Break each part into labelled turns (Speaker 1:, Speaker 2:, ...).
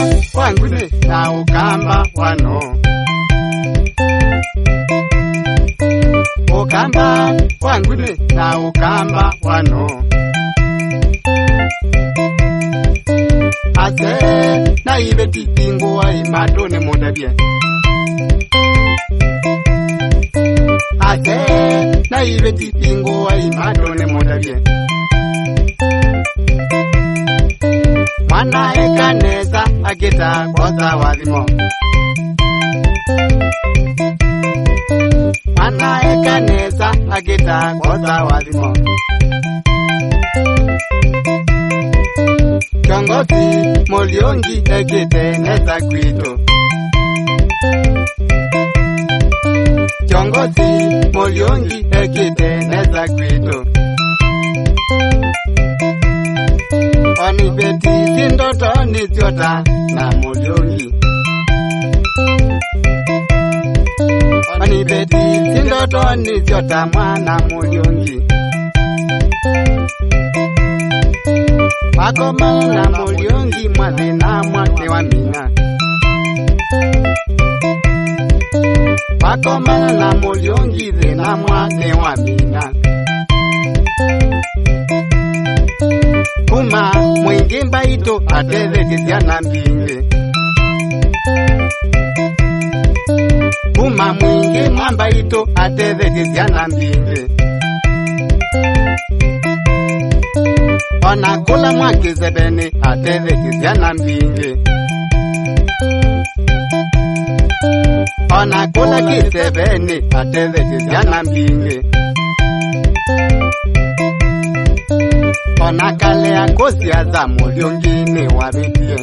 Speaker 1: wangune na ukamba wano. Ukamba wangune na ukamba wano. Ase na ibe tipingo wa imatone modabie. Ase na ibe tipingo wa imatone modabie. Mwana ekaneza ageta koza walimo. Mwana ekaneza ageta koza walimo. Kiongozi Muliongi egete neza kwito. Kiongozi Muliongi egete neza kwito. Onibeti sindoto niziota na Muliongi. Onibeti sindoto niziota mwana Muliongi. Wakoma na Muliongi mwaze na mwate wa mina. Wakoma na Muliongi ze na mwate wa mina. Kuma mwingi mbaito ateze kiziana mbinge. Kuma mwingi mwambaito ateze kiziana mbinge. Onakula mwakizebene ateze kiziana mbinge. Onakula kisebene ateze kiziana mbinge. Onakalea kosia za Muliongi wabetie.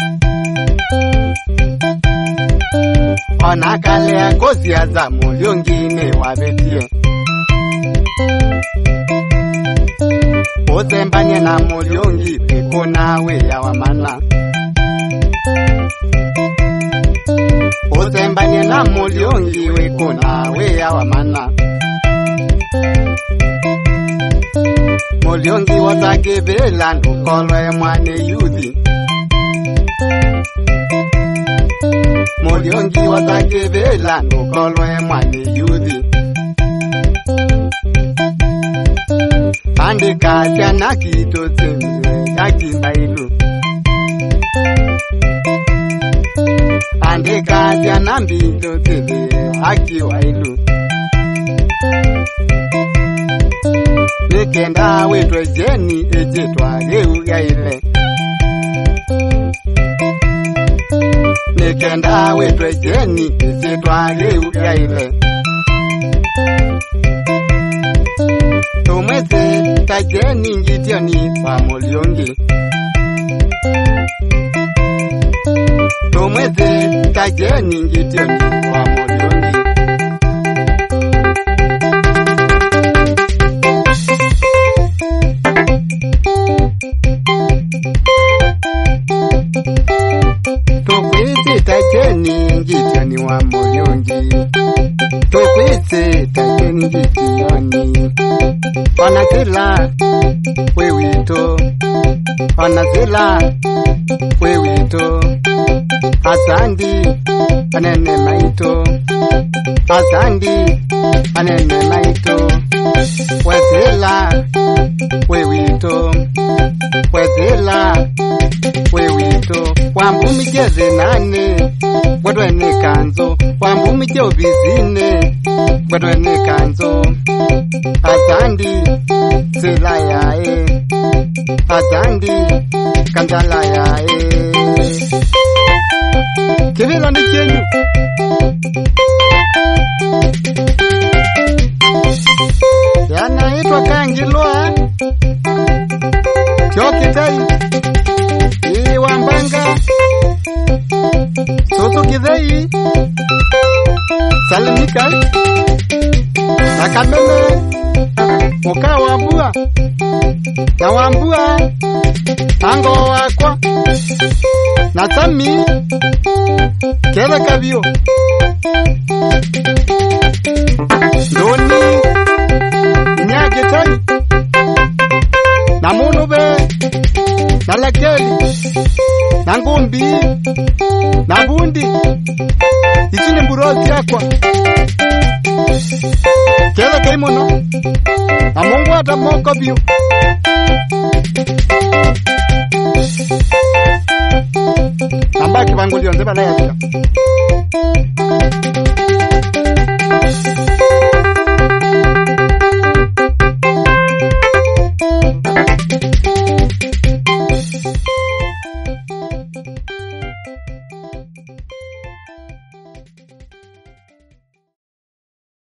Speaker 1: Onakalea kosia za Muliongi wabetie. Uzembanye na Muliongi peko nawe ya wamana. Uzembanye na Muliongi weko nawe ya wamana. Muliongi watakebela ndukolwe mwane yuzi. Muliongi watakebela ndukolwe mwane yuzi. Andika siana kito tsemwe yakimbailu. Andika siana mbito tsemwe akiwailu. Nikenda wetwe jeni ejetwa leuga ile. Nikenda wetwe jeni ejetwa leuga ile. Tumweze tajeni ngitioni wa Muliongi. Tumweze tajeni ngitioni wa Muliongi. Tukwite tajeni ngitioni wa Muliongi. Tukwite tajeni ngitioni. Onazila wewito. Onazila wewito. Asandi anene maito. Asandi anene maito. Wezela wewito. Wezela wewito. Wambumijeze nane wadwene kanzo. Wambumije ubizine wadwene kanzo. Asandi zela yae. Asandi kandala yae. Kivilo ni chenyu. Yanaitwa Kangilwa Kyokitai Iwambanga Soto Kidhei Salimika Nakamene Muka wambua Na wambua Ango wakwa Natami Kela kabio Doni Nyagetai Namunube Nalakeli na ngumbi na bundi ici nĩ mburo ciakwa ketho kei mũno na mũngwata moko biũ namba kibangulio nze bana yabika